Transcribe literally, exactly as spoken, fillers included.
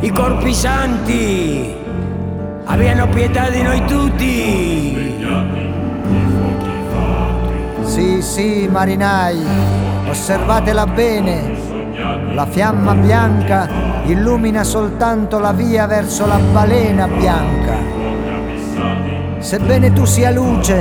i corpi santi, abbiano pietà di noi tutti. Sì, sì, marinai, osservatela bene. La fiamma bianca illumina soltanto la via verso la balena bianca. Sebbene tu sia luce,